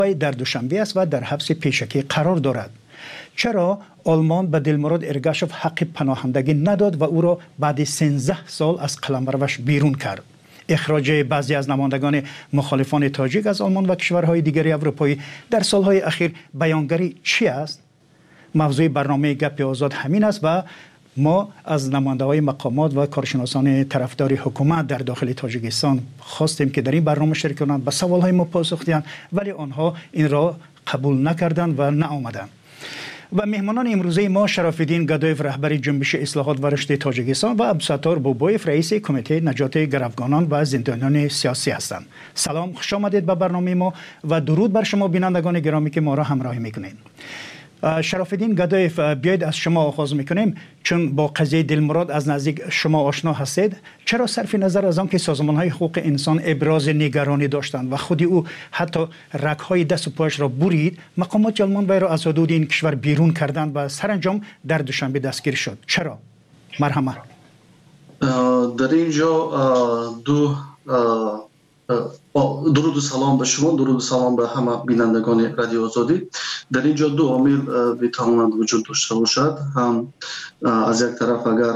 در دوشنبه است و در حبس پیشکی قرار دارد. چرا آلمان به دلمراد ارگاشوف حق پناهندگی نداد و او را بعد 13 سال از قلمروش بیرون کرد؟ اخراج بعضی از نمایندگان مخالفان تاجیک از آلمان و کشورهای دیگری اروپایی در سالهای اخیر بیانگری چی است؟ موضوع برنامه گپ آزاد همین است و ما از نماینده‌های مقامات و کارشناسان طرفدار حکومت در داخل تاجیکستان خواستیم که در این برنامه شرکت کنند، به سوالهای ما پاسخ دهند، ولی آنها این را قبول نکردند و نآمدند. و مهمانان امروزه ما شراف‌الدین گدایف رهبر جنبش اصلاحات و رشد تاجیکستان و عبدالستار بوبایف رئیس کمیته نجات گروگانان و زندانیان سیاسی هستند. سلام، خوش آمدید به برنامه ما و درود بر شما بینندگان گرامی که ما را همراهی میکنید. شراف‌الدین گدایف، بیاید از شما آغاز میکنیم، چون با قضیه دلمراد از نزدیک شما آشنا هستید. چرا صرف نظر از آن که سازمان‌های حقوق انسان ابراز نگرانی داشتند و خودی او حتی رگ‌های دست و پایش را برید، مقامات آلمان وی را از حدود این کشور بیرون کردند و سرانجام در دوشنبه دستگیر شد؟ چرا؟ مرحمت. در اینجا درود و سلام به شما، درود و سلام به همه بینندگان رادیو آزادی. در اینجا دو عامل میتواند وجود داشته باشد. هم از یک طرف اگر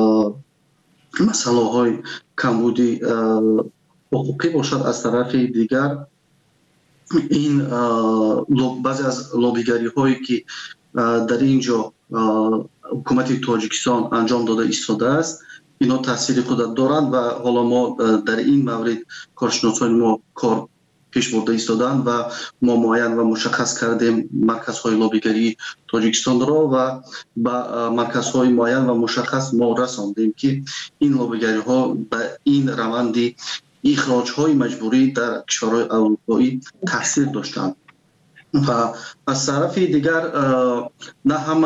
مسئله های کمبودی حقوقی باشد، از طرف دیگر این بعضی از لابیگری هایی که در اینجا حکومت تاجیکستان انجام داده ایستاده است، اینا تاثیر خود دارند و حالا ما در این مورد کارشناسان ما کار پیش برده ایستادند و ما معین و مشخص کردیم مرکزهای لابیگری تاجیکستان را و با مرکزهای معین و مشخص ما رساندیم که این لابیگری ها به این روند اخراج های مجبوری در کشورهای اروپایی تاثیر داشتند. و از طرف دیگر نه همه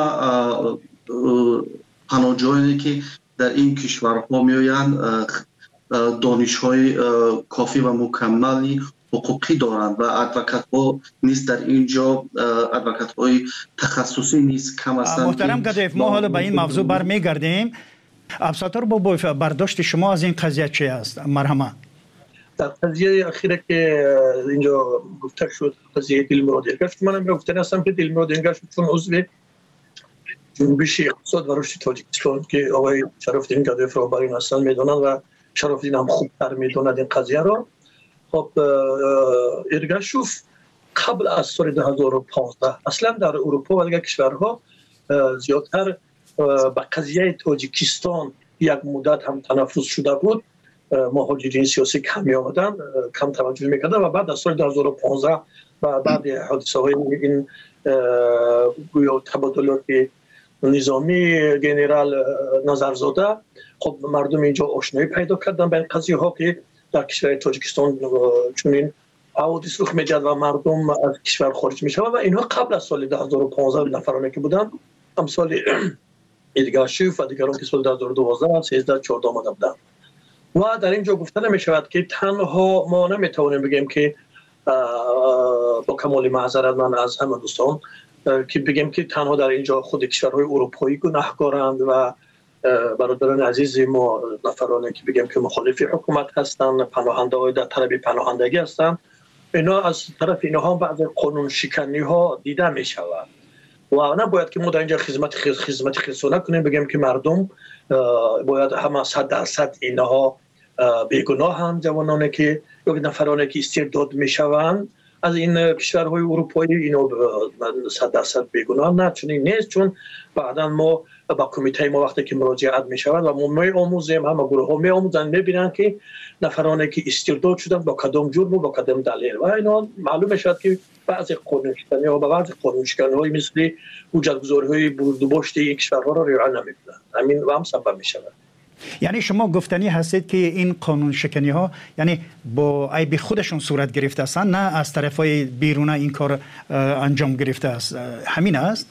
پناهجویانی که در این کشورها میآیند دانش‌های کافی و مکملی حقوقی دارند و ادوکات‌ها نیست در اینجا، ادوکات‌های تخصصی نیست کم هستند. محترم گدایف، ما حالا به این موضوع برمیگردیم. عبدالستار بوبایف، برداشت شما از این قضیه چی است؟ مرحمت. در قضیه اخیره که اینجا گفته شد، قضیه دلمراد ارگاشوف، منم گفتن هستم که دلمراد ارگاشوف چون عضو جنبش اقتصاد و رشد تاجیکستان که آقای شراف‌الدین گدایف را برین هستند میدونند و شراف‌الدین هم خوبتر میدوند این قضیه را. خب ارگاشوف قبل از سال 2015 اصلا در اروپا و دیگر کشورها زیادتر به قضیه تاجیکستان یک مدت هم تنفس شده بود. مهاجرین سیاسی کم می‌آمدند، کم توجه می‌کردند و بعد از سال 2015 و بعد حادثه‌های این گویا تبادلات نظامی گنرال نظرزاده، خب مردم اینجا آشنایی پیدا کردن به این قضیه ها که در کشور تاجیکستان چنین حوادث رخ می‌دهد و مردم از کشور خارج می‌شوند و اینها قبل از سال 2015 نفرانی که بودند، امثال ارگاشوف و دیگران که سال 2012 13 14 آمده بودند. و در اینجا گفتن می‌شود که تنها ما نمی‌توانیم بگیم که با کمال معذرت من از همه دوستان که بگیم که تنها در اینجا خود کشورهای اروپایی گناهکارند و برادران عزیز ما نفرانی که بگیم که مخالف حکومت هستند، پناهنده‌های در طلب پناهندگی هستند، اینا از طرف اینها هم بعض قانون شکنی ها دیده می شود و نباید که ما در اینجا خدمت خصوصی کنیم بگیم که مردم باید همه 100% اینها بیگناهند. جوانانی که یا نفرانی که استرداد می شوند از این کشورهای اروپایی اینا 100% بیگناه نه، چنین نیست. چون بعدا ما با کمیته ما وقتی که مراجعت می شود و ما می آموزیم، همه گروه ها می آموزند، می بینند که نفرانی که استرداد شدن با کدام جرم و با کدام دلیل و اینا معلوم می شود که بعضی قانون شکنی ها و بعضی قانون شکنی های مثل حجت گذاری های برداشت این کشورها را رعایت نمی کنند. همین و هم سبب می شود. یعنی شما گفتنی هستید که این قانون شکنی ها یعنی با عیب خودشون صورت گرفته هستند، نه از طرفای بیرون این کار انجام گرفته است، همین است؟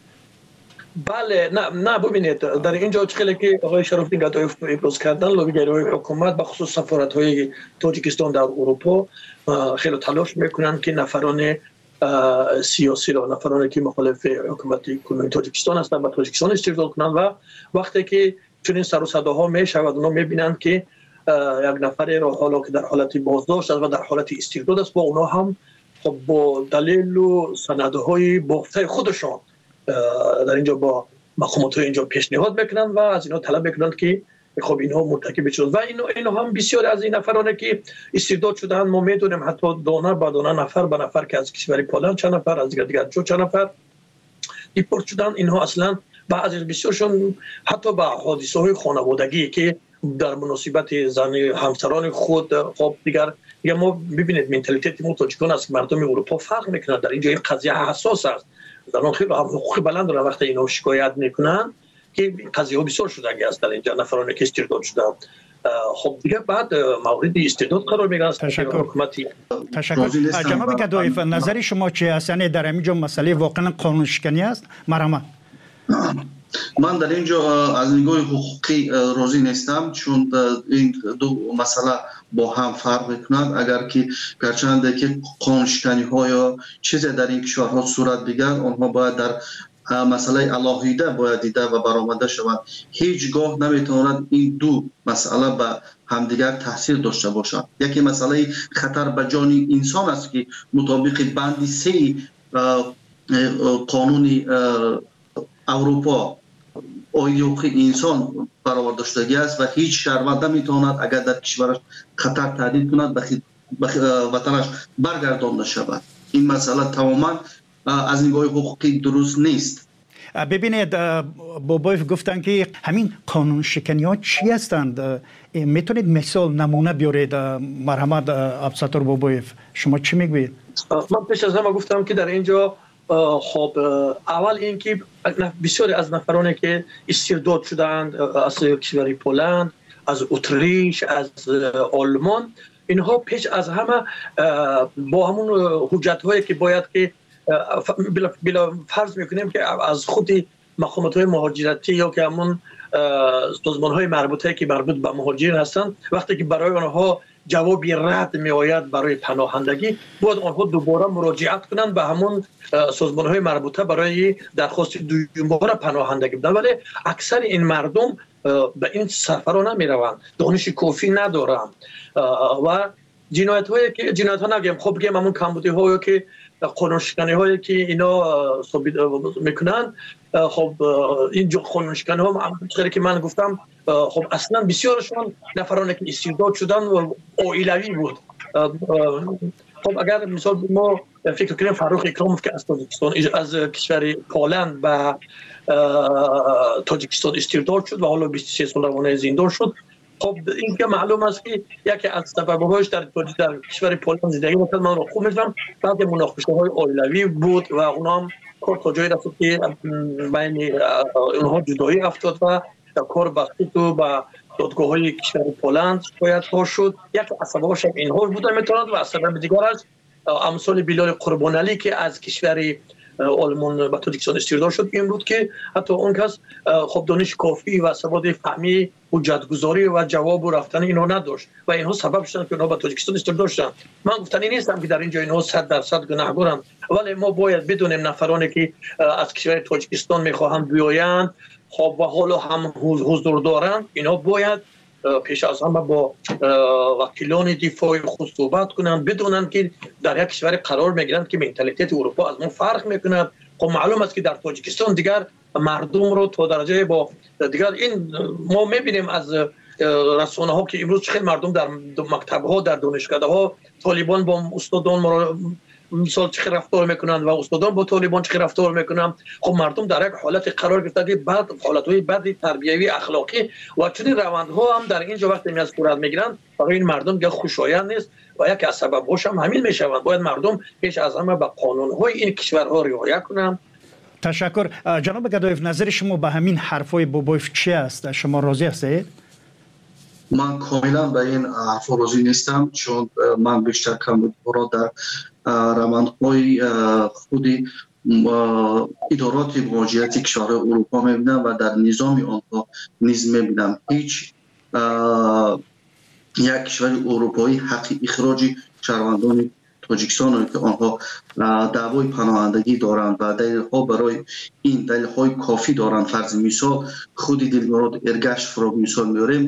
بله، نه ببینید در اینجا خیلی که آقای شراف‌الدین گدایف ابراز کردن، لابیگرای حکومت به خصوص سفارت‌های تاجیکستان در اروپا خیلی تلاش میکنند که نفران سیاسی را، نفرانی که مخالف حکومت کنونی تاجیکستان هستند و تاجیکستان استرداد کنند و وقتی که چنین سر و صداها میشود اونا میبینند که یک نفری را حالا که در حالت بازداشت است و در حالت استرداد است با اونا هم خب با دلیل و سندهای بافته خودشان در اینجا با مقامات اینجا پیشنهاد میکنند و از اینا طلب میکنند که خب اینها مرتکب شدند و اینها هم بسیار از این نفرانه که استرداد شدند. ما میدونیم حتی دانه به دانه، نفر به نفر که از کشور پولند چند نفر، از دیگر چند نفر دیپورت شدند. اینها اصلا بعضی بسیارشون حتی با حادثه های خانوادگی که در مناسبت زن همسران خود، خب دیگر ما ببینید منتالیته ما تاجیکان است که مردم اروپا فرق میکنند. در اینجا این قضیه حساس است، در اون خیلی حقوق بلند دارن. وقتی اینا شکایت میکنن که قضیه ها بسیار شدنی است در اینجا، نفرانی که استرداد شدند. خب دیگه بعد مورد استرداد قرار میگیرن. تشکر جناب گدایف، نظر شما چی است؟ یعنی در اینجا مسئله واقعا قانون شکنی است؟ مرحمت. من در اینجا از نگاه حقوقی راضی نیستم، چون این دو مسئله با هم فرق میکنند. اگر که گرچند که قانونشکنی ها یا چیزی در این کشورها صورت بگیرد، آنها باید در مسئله علاهیده باید دیده و برآمده شود. هیچگاه نمیتواند این دو مسئله به همدیگر تاثیر داشته باشد. یکی مسئله خطر به جان انسان است که مطابق بند 3 قانون اروپا آیین حقوق انسان برآورده شدگی است و هیچ شهروند نمیتواند اگر در کشورش خطر تهدید کند به وطنش برگردانده شود. این مسئله تماما از نگاه حقوقی درست نیست. ببینید بابایف گفتن که همین قانون شکنی ها چی هستند؟ میتونید مثال نمونه بیارید؟ مرحمت عبدالستار بابایف، شما چی میگوید؟ من پیش از همه گفتم که در اینجا خب اول اینکه بسیاری از نفرانی که استرداد شدند از کشور پولند، از اتریش، از آلمان، اینها پیش از همه با همون حجت هایی که باید که بلا فرض میکنیم که از خود مقامات های مهاجرتی یا که همون سازمان های مربوطه که مربوط به مهاجرین هستند، وقتی که برای آنها جوابی رد می آید برای پناهندگی، باید آنها دوباره مراجعت کنند به همون سازمان های مربوطه برای درخواست دوباره پناهندگی بدن. ولی اکثر این مردم به این سفرها نمی روند، دانش کافی ندارند و جنایت ها نگیم، خب بگیم همون کمبودی هایی که قانون شکنی هایی که اینا ثابت میکنن. خب این قانون شکنی ها همونطوری که من گفتم، خب اصلا بسیارشون نفرانی که استرداد شدن و عائلوی بود. خب اگر مثال ما فکر کنیم فاروق اکراموف که از تاجیکستان از کشور پولند به تاجیکستان استرداد شد و حالا 23 سال روانه زندان شد. خب این که معلوم است که یکی از سبب‌هاش در کشور پولند زندگی می‌کرد. من رو خوب می‌فهمم، بعد مناقشه‌های عائلوی بود و اونها هم کار تا جایی رسید که بین اونها جدایی افتاد و کار بخشید و به دادگاه‌های کشور پولند شکایت‌ها شد. یک از سبب‌هاش اینها بوده می‌تواند و از سبب دیگرش امثال بلال قربانعلی که از کشور آلمان به تاجیکستان استرداد شد این بود که حتی اون کس خب دانش کافی و سواد فهمی حجت‌گذاری و جواب و رفتن اینها نداشت و اینها سبب شدن که اینها به تاجیکستان استرداد شدند. من گفتنی نیستم که در اینجا اینها 100% گناهکارند، ولی ما باید بدونیم نفرانی که از کشور تاجیکستان میخواهند بیایند خب و حالا هم حضور دارند، اینها باید پیش از همه با وکیلان دفاع خود صحبت کنند، بدونند که در یک کشور قرار میگیرند که منتالیته اروپا از ما فرق میکند. خب معلوم است که در تاجیکستان دیگر مردم رو تا درجه با دیگر این ما میبینیم از رسانه ها که امروز خیلی مردم در مکتب ها، در دانشگاه ها طالبان با استادان مثال چه رفتار میکنند و استادان با طالبان چه رفتار میکنند. خب مردم در یک حالت قرار گرفته که بعد حالتهای بد تربیوی اخلاقی و چنین روندها هم در اینجا وقتی میاد صورت میگیرند برای این مردم که خوشایند نیست و یک از سبب‌هاش هم همین میشوند. باید مردم پیش از همه به قانون‌های این کشورها رعایت کنند. تشکر. جناب گدایف، نظر شما به همین حرفای بابایف چی است؟ شما راضی هستید؟ من کاملا به این حرف راضی نیستم، چون من بیشتر کمبودها در روندهای خودی ادارات مهاجرتی کشور اروپا میبینم و در نظام آنها نیز میبینم. هیچ یک کشور اروپایی حق اخراج شهروندان تاجیکستان که آنها دعوای پناهندگی دارند و دلیل‌ها برای این دلیل‌های کافی دارند. فرض مثال خود دلمراد ارگش را مثال میاریم،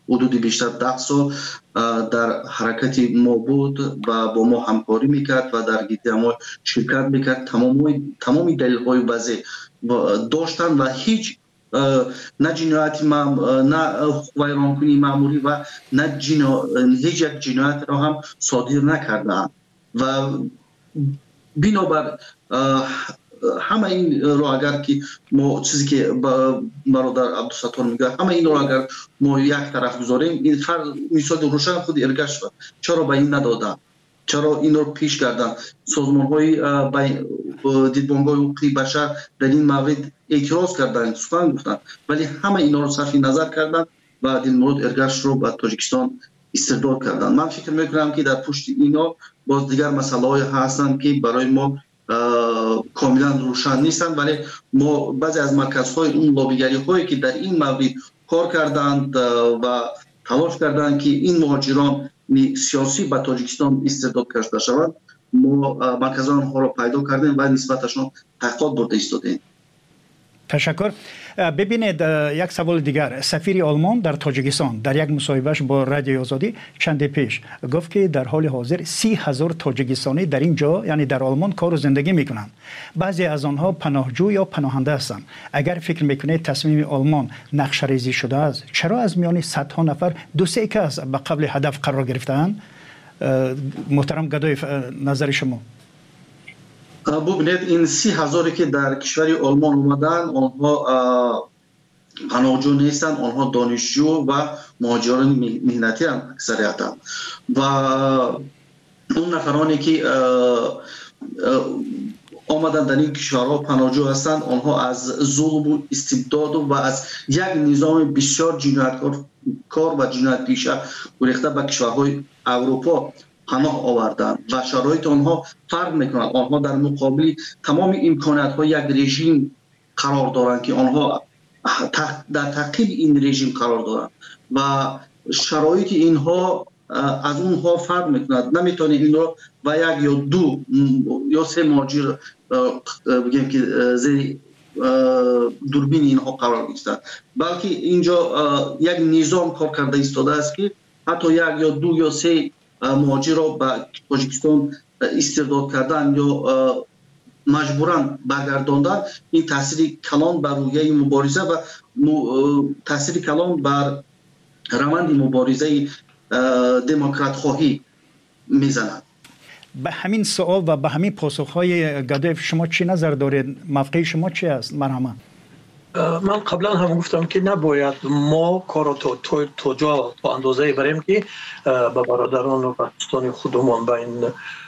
حدود بیشتر 10 سال در حرکت ما بود و با ما همکاری میکرد و در گیتی‌های شرکت میکرد. تمامی دلیل‌های واضح داشتن و هیچ نه جنایت نه ویرانکنی ماموری و نه هیچ یک جنایت را هم صادر نکردند و بنابر همه این رو اگر که ما چیزی که برادر عبدالستار میگه همه این رو اگر ما یک طرف گذاریم این مثال روشن خود ارگش شد. چرا به این ندادن؟ چرا این رو پیش کردن؟ سازمان های دیدبانگاه حقوق بشر در این مورد اعتراض کردن، سخن گفتن، ولی همه اینا رو صرف نظر کردن و دلمراد ارگش رو به تاجیکستان استرداد کردن. من فکر میکنم که در پشت اینا باز دیگر مسئله های هستن که برای ما کاملا روشن نیستند، ولی ما بعضی از مرکزهای اون لابیگری هایی که در این مورد کار کردند و تلاش کردند که این مهاجران سیاسی به تاجیکستان استرداد کرده شوند، ما مرکزان ها را پیدا کردیم و نسبتشون تحقیقات برده ایستادیم. تشکر. ببینید یک سوال دیگر. سفیر آلمان در تاجیکستان در یک مصاحبهش با رادیو آزادی چند پیش گفت که در حال حاضر 30,000 تاجیکستانی در اینجا یعنی در آلمان کار و زندگی میکنند. بعضی از آنها پناهجو یا پناهنده هستند. اگر فکر میکنید تصمیم آلمان نقشه ریزی شده است، چرا از میان صدها نفر 2-3 کس به قبل هدف قرار گرفتند؟ محترم گدای نظر شما. ببینید این 30,000 که در کشور آلمان اومدن آنها پناهجو نیستن، آنها دانشجو و مهاجران مهنتی هم اکثریتا و اون نفرانی که آمدن در این کشورها پناهجو هستند آنها از ظلم و استبداد و از یک نظام بسیار جنایتکار و جنایت پیشه گریخته به کشورهای اروپا پناه آوردن و شرایط آنها فرق میکنند. آنها در مقابل تمام امکانات های یک رژیم قرار دارند که آنها در تعقیب این رژیم قرار دارند و شرایط اینها از اونها فرق میکند. نمیتونه این رو و یک یا 2 یا 3 مهاجر بگیم که زیر دوربین اینها قرار گرفتند، بلکه اینجا یک نظام کار کرده ایستاده است که حتی 1 یا 2 یا 3 مهاجر را به تاجیکستان استرداد کردن یا مجبوراً برگرداندن. این تاثیر کلان بر رویه مبارزه و تاثیر کلان بر روند مبارزه دموکرات خواهی میزند. به همین سوال و به همین پاسخهای گدایف شما چی نظر دارید؟ موقع شما چی است؟ مرحبا. من قبلا هم گفتم که نباید ما کار تا اندازه بریم که به برادران و پاکستانی خودمون به این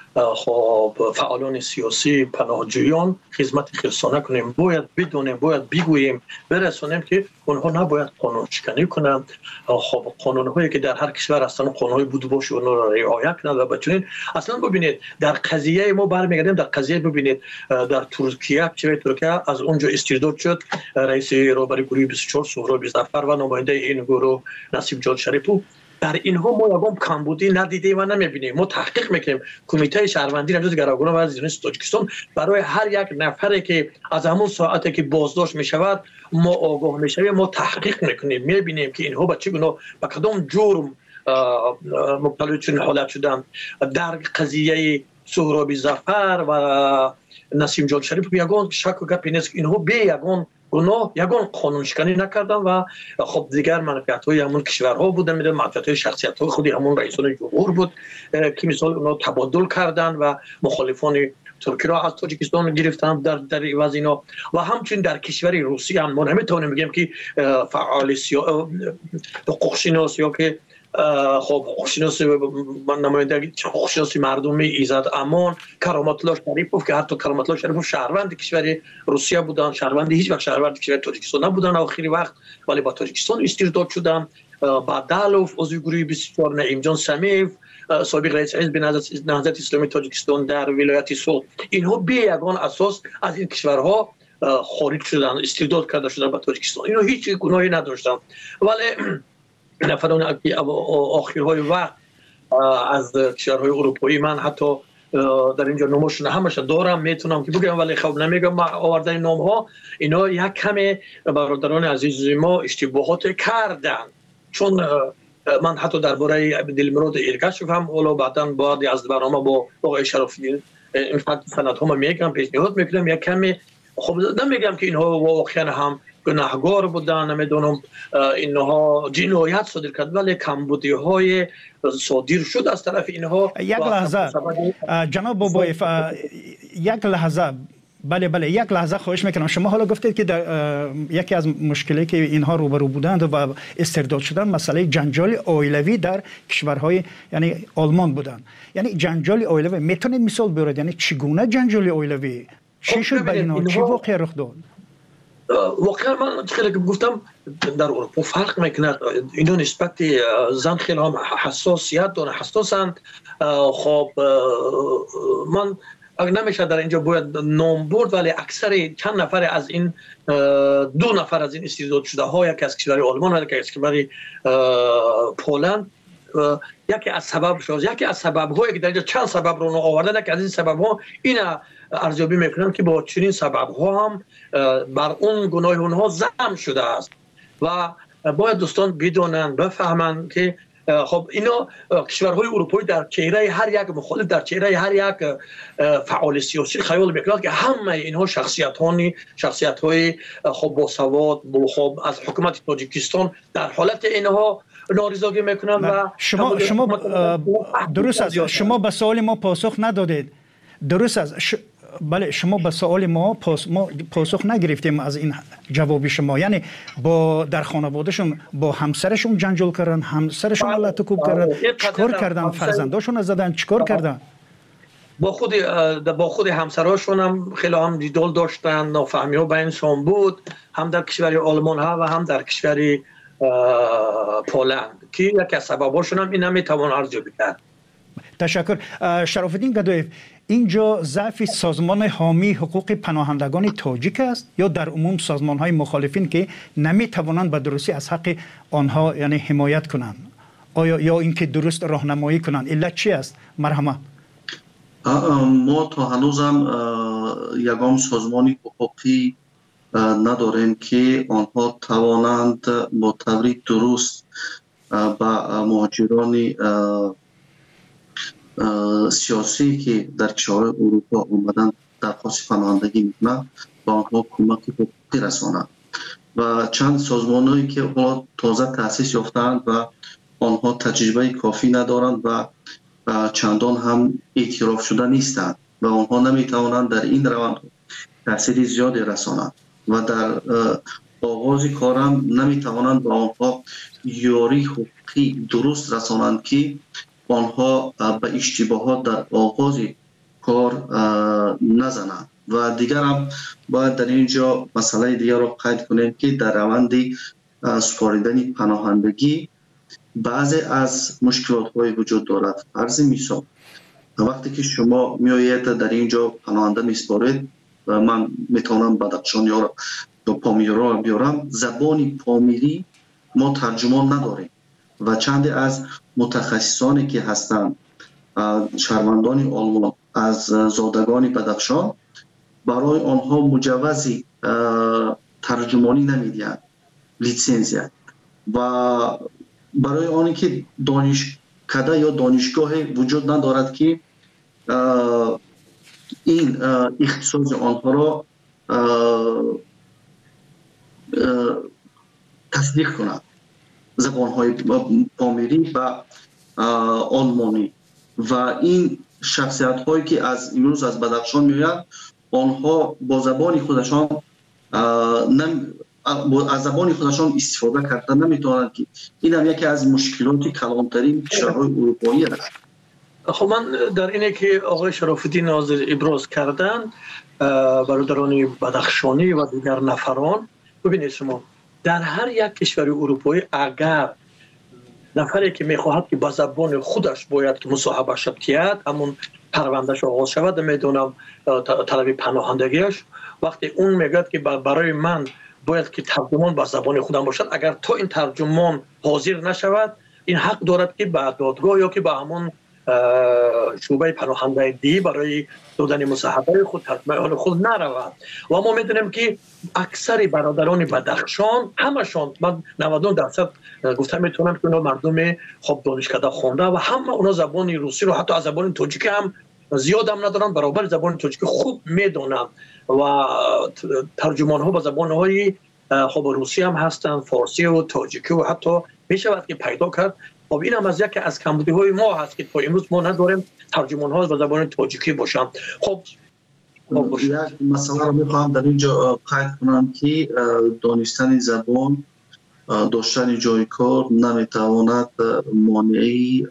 فعالان سیاسی پناهجویان خدمت خصوصانه کنیم. باید بدونیم، باید بگوییم، برسونیم که اونها نباید قانون شکنی کنند. قانون‌هایی که در هر کشور هستن قانون‌های بود باشه اونها را رعایت کنند و بچونین. اصلا ببینید در قضیه ما برمیگردیم در قضیه ببینید در ترکیه از اونجا استرداد شد رئیس رهبری گروه 24 سهراب ظفر و نماینده این گروه نصیب جان شریفو. در اینها ما یگام کمبودی ندیدیم و نمیبینیم. ما تحقیق میکنیم. کمیته شهروندی نجات گروگان و از تاجیکستان برای هر یک نفری که از همون ساعتی که بازداشت میشود ما آگاه میشویم، ما تحقیق میکنیم، میبینیم که اینها به چه گونه به کدام جرم مبتلا چون حالت شدن. در قضیه سهراب ظفر و نسیم جان شریف یگان شک و گپی نیست. اینها به یگان گناه یگان قانون شکنی نکردن و خب دیگر منفعت‌های همون کشورها بودن، میدونم منفعت‌های شخصیت‌های خودی همون رئیسان جمهور بود که مثال اونا تبادل کردن و مخالفان ترکی را از تاجیکستان گرفتن در عوض اینا و همچنین در کشور روسیه هم ما نمیتونیم بگیم که فعال حقوق شناس یا که خب حقوقشناسی نماینده حقوقشناسی مردمی ایزد امان کرامت الله شریفوف که حتی کرامت الله شریفوف شهروند کشور روسیه بودن، شهروند هیچ وقت شهروند کشور تاجیکستان نبودن آخری وقت، ولی با تاجیکستان استرداد شدن. بعدالوف عضو گروه 24 نعیم جان سمیف سابق رئیس حزب نهضت اسلامی تاجیکستان در ولایت سوت، اینها به یگان اساس از این کشورها خارج شدن، استرداد کرده شدن به تاجیکستان. اینها هیچ گناهی نداشتن، ولی نفران که آخرهای وقت از کشورهای اروپایی من حتی در اینجا نامشون همش دارم میتونم که بگم ولی خب نمیگم آوردن نام ها، اینا یک کمی برادران عزیز ما اشتباهات کردن، چون من حتی درباره دلمراد ایرگاشف هم اولو بعداً بعد از برنامه با آقای شرافی این سندها میگم، پیشنهاد میکنم یک کمی. خب نمیگم که اینها واقعا هم گناهگار بودن، نمیدونم اینها جنایت صادر کرد، ولی کمبودی های صادر شد از طرف اینها. یک لحظه جناب بابایف، یک لحظه. بله یک لحظه خواهش میکنم. شما حالا گفتید که در یکی از مشکلی که اینها روبرو بودند و استرداد شدن مسئله جنجال عائلوی در کشورهای یعنی آلمان بودند. یعنی جنجال عائلوی میتونید مثال بیارید؟ یعنی چگونه جنجال عائلوی چی شد برای اینها؟ چی واقعا رخ داد؟ واقعا من خیلی گفتم در اروپا فرق میکنه. اینا نسبت زن خیلی هم حساسیت دارن، حساسند. خب من نمیشه در اینجا باید نام برد، ولی اکثر چند نفر از این 2 نفر از این استرداد شده ها، یکی از کشور آلمان و یکی از کشور پولند، یکی از سبب هایی که در اینجا چند سبب رو آوردن، یکی از این سبب ها اینا ارزیابی میکنم که با چنین سبب ها هم بر اون گناه اونها ضم شده است و باید دوستان بدونن بفهمن که خب اینا کشورهای اروپایی در چهره هر یک مخالف، در چهره هر یک فعال سیاسی خیال میکنند که همه اینها شخصیت‌های خب با سواد، خب از حکومت تاجیکستان در حالت اینها نارضایتی میکنن. و شما درست است، شما به سوال ما پاسخ ندادید. درست است. بله شما به سوال ما پاسخ نگرفتیم از این جوابی شما. یعنی با در خانوادهشون با همسرشون جنجال کردن، همسرشون علت کوب کردن، چیکار کردن؟ فرزنداشون زدن، چیکار کردن؟ با خود همسراشون هم خیلی هم جدال داشتن، نافهمی ها بینشون بود، هم در کشور آلمان ها و هم در کشور پولند که یکی از سبباشون هم این نمیتوان ارزیابی کرد. تشکر. شرف الدین گدایف، اینجا ضعف سازمان حامی حقوق پناهندگان تاجیک است یا در عموم سازمان های مخالفین که نمی توانند به درستی از حق آنها یعنی حمایت کنند؟ آیا یا اینکه درست راهنمایی کنند؟ علت چی است؟ مرحمت. ما تا هنوزم یگام سازمانی حقوقی نداریم که آنها توانند با طوری درست با مهاجران سیاسی که در کشورهای اروپا اومدن درخواست پناهندگی میکنند با آنها کمک حقوقی رسانند و چند سازمانهایی که تازه تأسیس یافتند و آنها تجربه کافی ندارند و چندان هم اعتراف شده نیستند و آنها نمیتوانند در این روند تأثیر زیادی رسانند و در آغاز کارم نمیتوانند با آنها یاری حقوقی درست رسانند که آنها به اشتباهات در آغاز کار نزنند. و دیگر هم باید در اینجا مسئله دیگر را قید کنیم که در روند سپاریدن پناهندگی بعضی از مشکلات های وجود دارد. فرض مثال وقتی که شما میآیید در اینجا پناهنده میسپارید، من میتونم بدخشان یا پامیری را بیارم، زبان پامیری ما ترجمان نداریم و چند از متخصصانی که هستند شهروندان آلمان از زادگان بدخشان برای آنها مجوز ترجمانی نمیدهند، لیسانس، و برای آنی که دانشکده یا دانشگاه وجود ندارد که این اختصاص آنها را تصدیق کند، زبانهای پامیری و آلمانی. و این شخصیت هایی که از امروز از بدخشان میآیند آنها با زبان خودشان از زبان خودشان استفاده کردن نمیتونند که این هم یکی از مشکلات کلانترین کشورهای اروپایی است. خب من در اینه که آقای شرف الدین ناظر ابراز کردن برادران بدخشانی و دیگر نفران، ببینید شما در هر یک کشور اروپایی اگر نفری که میخواهد که با زبان خودش باید که مصاحبه شد کرد، همون پروندهش آغاز شود، میدونم طلب پناهندگیش، وقتی اون میگه که برای من باید که ترجمان با زبان خودم باشد، اگر تا این ترجمان حاضر نشود این حق دارد که به دادگاه یا که به همون شعبه پناهندگی برای دادن مصاحبه خود حتما خود نرود و ما میدونیم که اکثر برادران بدخشان همشان من 99% گفتم میتونم که اونا مردم خب دانشکده خوانده و همه اونا زبان روسی رو حتی از زبان تاجیکی هم زیاد هم ندارن، برابر زبان تاجیکی خوب میدونن و ترجمان ها به زبان های خب روسی هم هستن، فارسی و تاجیکی و حتی میشود که پیدا کرد. خب این هم از یکی از کمبودی های ما هست که تا امروز ما نداریم ترجمان ها به زبان تاجیکی باشن. خب یک مسئله رو میخواهم در اینجا قید کنم که دانستن زبان، داشتن جای کار نمیتواند مانعی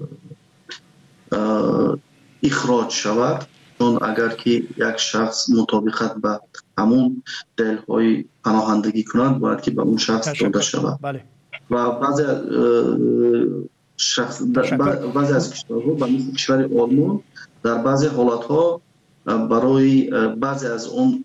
اخراج شود، چون اگر که یک شخص مطابقت به همون دلهای پناهندگی کند باید که به اون شخص داده شود. بله. و بعضی از کشورها به مثل کشور آلمان در بعضی حالتها برای بعضی از اون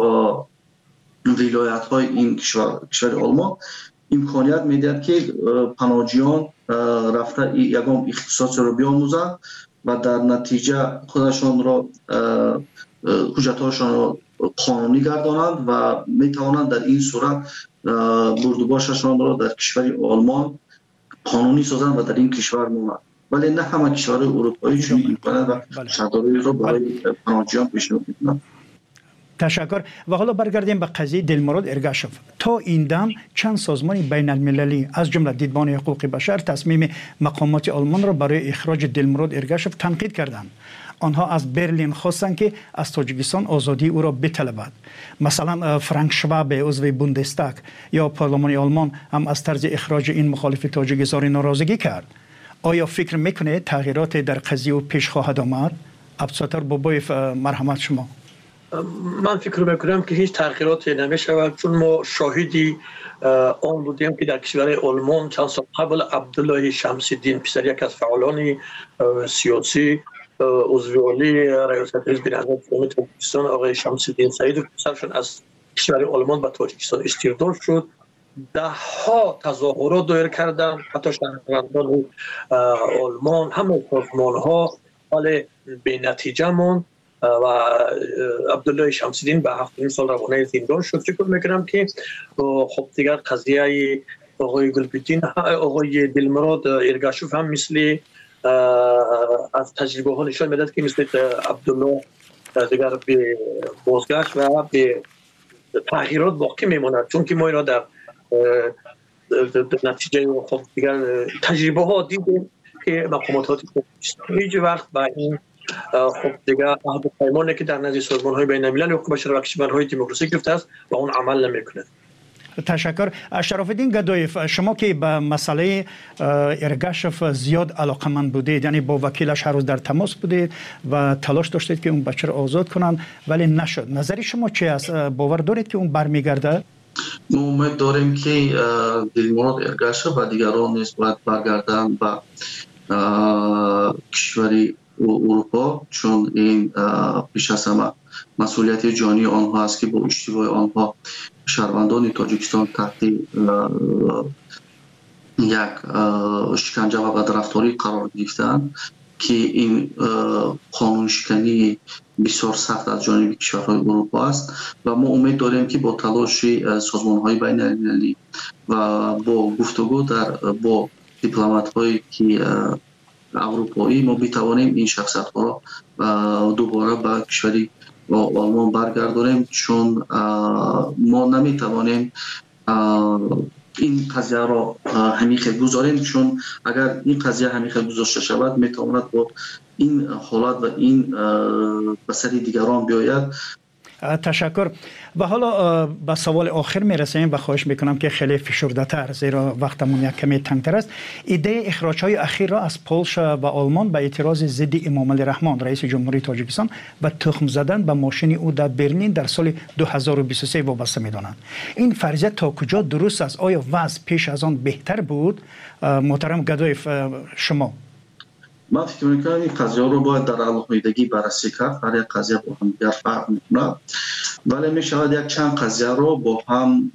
ولایت های این کشور آلمان امکانیت میدهد که پناهجویان رفته یگام اختصاص رو بیاموزند و در نتیجه خودشان را حجت‌هاشان را قانونی گردانند و میتوانند در این صورت بردوباششان را در کشور آلمان قانونی سازند و در این کشور مانند. ولی نه همه کشور اروپایی چنین می‌کنند و شرایط را برای پناهجویان پیشنهاد می‌کنند. تشکر. و حالا برگردیم به قضیه دلمراد ارگاشف. تا این دم چند سازمان بین المللی از جمله دیدبان حقوق بشر تصمیم مقامات آلمان را برای اخراج دلمراد ارگاشف تنقید کردند. آنها از برلین خواستند که از تاجیکستان آزادی او را بطلبد. مثلا فرانک شواب عضو بوندستاگ یا پارلمان آلمان هم از طرز اخراج این مخالف تاجیک اظهار ناراضگی کرد. آیا فکر میکنه تغییرات در قضیه او پیش خواهد آمد؟ عبدالستار بابای مرحمت شما. من فکر میکنم که هیچ تغییراتی نمیشود، چون ما شاهدی آن بودیم که در کشور آلمان چند سال قبل عبدالله شمس الدین پسر یک از فعالان سیاسی عضویالی ریاست حزب نهضت قومی تاجیکستان آقای شمس الدین سعید پسرشون از کشور آلمان به تاجیکستان استرداد شد. ده ها تظاهرات دایر کردند، حتی شهروندان آلمان، همه سازمان ها، ولی به نتیجه ماند و عبدالله شمس الدین به 7 سال روانه زندان شد. فکر میکنم که خب دیگر قضیه آقای گلبدین، آقای دلمراد ارگاشف هم مثل از تجربه ها نشان میداد که مثل عبدالله دیگر به بازگشت و به تغییرات باقی میماند، چون که ما اینا در نتیجه خب دیگر تجربه ها دیدیم که مقامات هیچ وقت با این خب دیگه عهد و پیمانی که در نزد سازمان‌های بین‌المللی حقوق بشر و کشورهای دموکراسی گرفته است و اون عمل نمی‌کنه. تشکر. شراف‌الدین گدایف، شما که به مسئله ارگاشف زیاد علاقه‌مند بودید، یعنی با وکیلش هر روز در تماس بودید و تلاش داشتید که اون بچه رو آزاد کنن ولی نشد. نظری شما چی است؟ باور دارید که اون برمیگرده؟ ما امید داریم که دلمراد ارگاشف و دیگران نیز باید برگردن به کشوری اروپا، چون این پیش از همه مسئولیت جانی آنها است که با اشتباه آنها شهروندان تاجیکستان تحت یک شکنجه و بدرفتاری قرار گرفتند که این قانون شکنی بسیار سخت از جانب کشورهای اروپا است و ما امید داریم که با تلاش سازمان‌های بین‌المللی و با گفتگو با دیپلمات‌هایی که اروپایی ما بتوانیم این شخصیت‌ها را دوباره به کشوری آلمان برگردانیم، چون ما نمیتوانیم این قضیه را همیشه گذاریم، چون اگر این قضیه همیشه گذاشته شود میتواند با این حالت و این به سر دیگران بیاید. تشکر. و حالا به سوال آخر میرسیم و خواهش میکنم که خیلی فشرده تر، زیرا وقتمون یک کمی تنگتر است. ایده اخراج های اخیر را از پولش و آلمان به اعتراض ضد امام علی رحمان رئیس جمهوری تاجیکستان و تخم زدن به ماشین او در برلین در سال 2023 وابسته میدانند. این فرضیه تا کجا درست است؟ آیا وضع پیش از آن بهتر بود؟ محترم گدایف، شما. من فکر میکنم این قضیه رو باید در علاقه‌ایدگی بررسی کرد. هر یک قضیه با هم دیگر فرق میکنه، ولی میشود یک چند قضیه رو با هم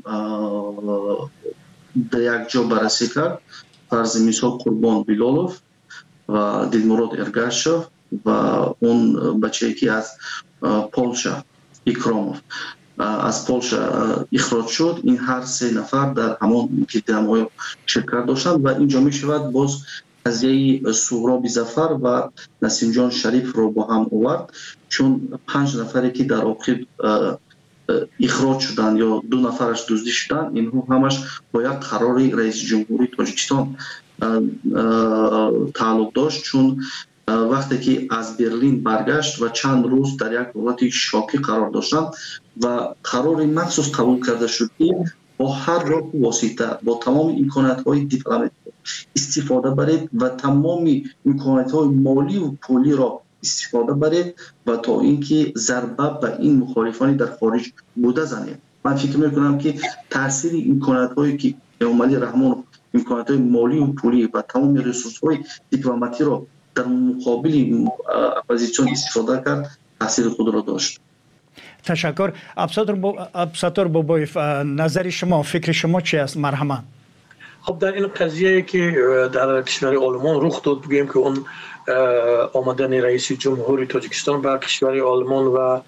در یک جا بررسی کرد. فرض مثال قربان بیلالوف و دلمراد ارگاشوف و اون بچه‌ای که از پولشا اکراموف از پولشا اخراج شد، این هر سه نفر در همان گردهمایی شرکت داشتند و اینجا می شود باز قضیه سهراب ظفر و نسیم جان شریف رو با هم آورد، چون 5 نفری که در آخر اخراج شدند یا 2 نفرش دزدی شدند، اینها همش با یک قرار رئیس جمهوری تاجیکستان تعلق داشت، چون وقتی که از برلین برگشت و چند روز در یک حالت شاکی قرار داشتند و قرار مخصوص قبول کرده شد که با هر راه واسطه با تمام امکانات‌های دیپلماتیک استفاده برید و تمام امکانات‌های مالی و پولی را استفاده برید و تا اینکه ضربه به این مخالفانی در خارج بوده زنید. من فکر می‌کنم که تاثیر امکانات‌هایی که امامعلی رحمان امکانات‌های مالی و پولی و تمام ریسورس‌های دیپلماتیک را در مقابل اپوزیسیون استفاده کرد، تاثیر خود را داشت. تشکر. ابسطور بابایف، نظر شما، فکر شما چی است؟ مرحمت. خب در این قضیه که در کشور آلمان رخ داد، بگیم که اون آمدن رئیس جمهوری تاجیکستان به کشور آلمان و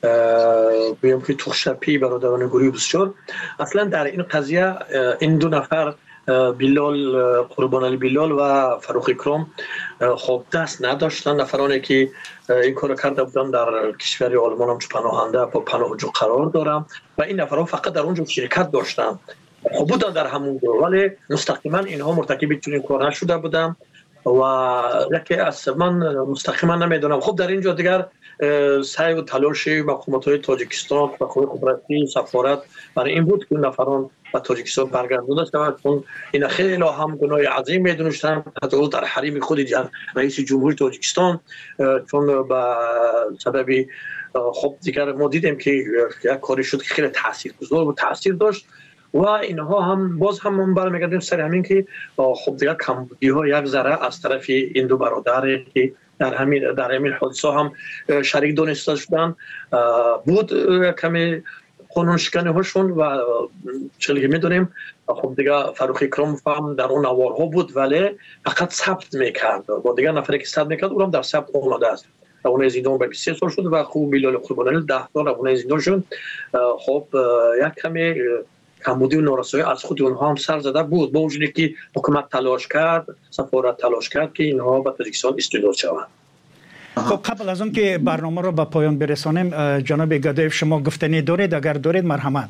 بگیم که تخشپی برادران گروه بسیار، اصلا در این قضیه این 2 نفر بیلال، قربان علی بیلال و فاروق اکرام خب دست نداشتن، نفرانی که این کار کرده بودن در کشور آلمان هم پناهنده با پناهجو قرار دارم و این نفرها فقط در اونجا شرکت داشتن، خب بودن در همون دور، ولی مستقیما اینها مرتکب چنین کار نشده بودن و یکی از من مستقیما نمیدونم. خب در اینجا دیگر سعی و تلاش مقامات تاجیکستان، مقامات قدرتی، سفارت برای این بود که نفران و تاجیکستان برگردانده شود، چون این خیلی هم گناه عظیم میدونستن، حتی در حریم خود رئیس جمهوری تاجیکستان، چون به سبب خب دیگر ما دیدیم که یک کاری شد که خیلی تاثیرگذار و تاثیر داشت و اینها هم باز هم من برمیگردیم سر همین که خب دیگر کمبودی ها یک ذره از طرف این 2 برادر که در همین حادثه هم شریک دانسته شدن بود، کمی قانون شکنی هاشون و چلی میدونیم. خب دیگه فاروق اکرام هم در اون نوارها بود ولی فقط ثبت میکرد و دیگه نفری که ثبت میکرد اونم در ثبت آمده است. اون زندان به 23 سال شد و خوب بیلال قربانی 10 سال اون زندان شد. خب یک کمی کمبودی و نارسایی از خود اونها هم سر زده بود، با وجودی که حکومت تلاش کرد، سفارت تلاش کرد که اینها به تاجیکستان استعداد شوند. خب قبل از اون که برنامه رو به پایان برسانیم، جناب گدایف شما گفتنی دارید؟ اگر دارید مرحمت.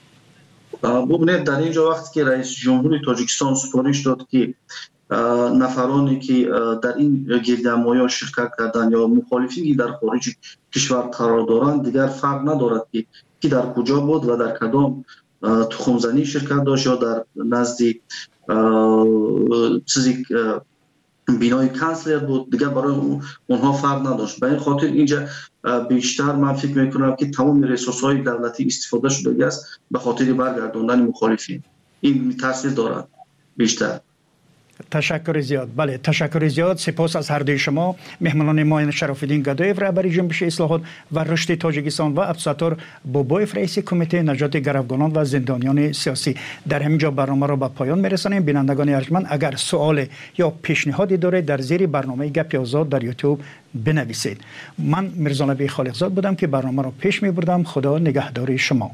ببینید در اینجا وقتی که رئیس جمهوری تاجیکستان سفارش داد که نفرانی که در این گردهمایی شرکت کردن یا مخالفین در خارج کشور قرار دارند، دیگر فرق ندارد که در کجا بود و در کدام تخمزنی شرکت داشت یا در نزد چیزی بینای کانسلر بود، دیگه برای اونها فرق نداشت. به این خاطر اینجا بیشتر من فکر میکنم که تمام ریسورس‌های دولتی استفاده شده است به خاطر برگرداندن مخالفین. این تاثیر دارد بیشتر. تشکر زیاد. بله تشکر زیاد. سپاس از هر دوی شما مهمانان ما، شرف الدین گدایف رهبر جنبش اصلاحات و رشد تاجیکستان و ابسطور بابایف رئیس کمیته نجات گروگانان و زندانیان سیاسی. در همینجا برنامه را به پایان میرسانیم. بینندگان ارجمند اگر سوال یا پیشنهادی دارید در زیر برنامه گپ آزاد در یوتیوب بنویسید. من میرزا نبی خالقزاد بودم که برنامه را پیش میبردم. خدا نگهدار شما.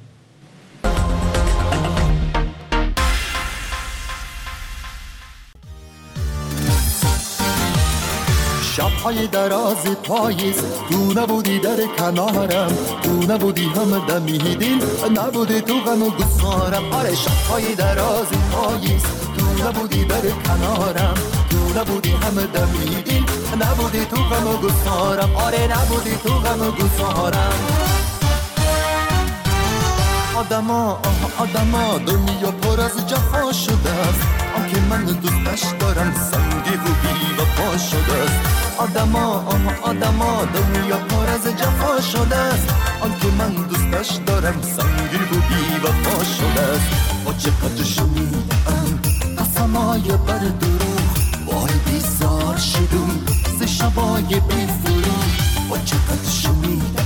شب‌های دراز پاییز تو نبودی در کنارم، تو نبودی هم دمی دل نبودی تو غم و گسارم. آره شب‌های دراز پاییز تو نبودی در کنارم، تو نبودی هم دمی دل نبودی تو غم و گسارم. آره نبودی تو غم و گسارم. آدما دنیا پر از جفا شده است، آنکه من دوستش دارم سنگی و بی وفا شده است. آدما دنیا پر از جفا شده است، آنکه من دوستش دارم سنگی و بی وفا شده است. با چقدر شنیدم قسمای بر دروغ، وای بیزار شدم ز شبای بی فروغ. با چقدر شنیدم